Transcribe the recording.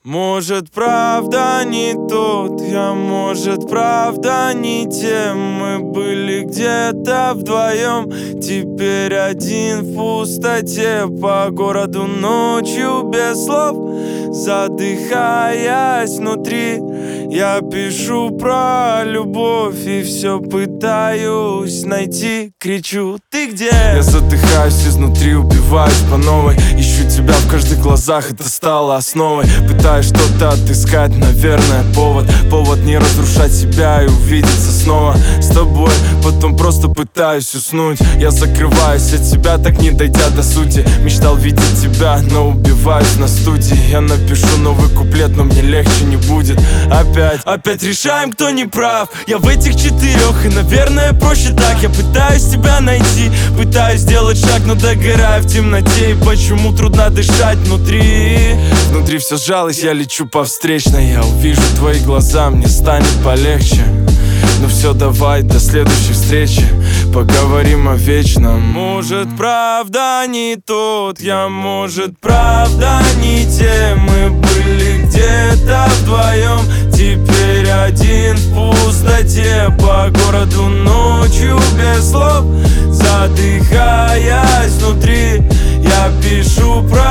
Может, правда не тот я, может, правда не тем. Мы были где-то вдвоем, теперь один в пустоте. По городу ночью без слов, задыхаясь внутри, я пишу про любовь и все пытаюсь найти. Кричу: ты где? Я задыхаюсь изнутри, убиваюсь по новой. Ищу тебя в каждых глазах, это стало основой. Пытаюсь что-то отыскать, наверное, повод не разрушать себя и увидеться снова с тобой. Потом просто пытаюсь уснуть. Я закрываюсь от тебя, так не дойдя до сути. Мечтал видеть тебя, но убиваюсь на студии. Я напишу новый куплет, но мне легче не будет. Опять решаем, кто не прав. Я в этих четырех, и, наверное, проще так. Я пытаюсь тебя найти, пытаюсь сделать шаг, но догораю в темноте. И почему трудно дышать внутри? Внутри все сжалось, я лечу по встречной. Я увижу твои глаза, мне станет полегче. Ну все, давай, до следующей встречи, поговорим о вечном. Может, правда не тот я, может, правда не те. Мы были где-то вдвоем, теперь один в пустоте. По городу ночью без слов, задыхаясь внутри, я пишу про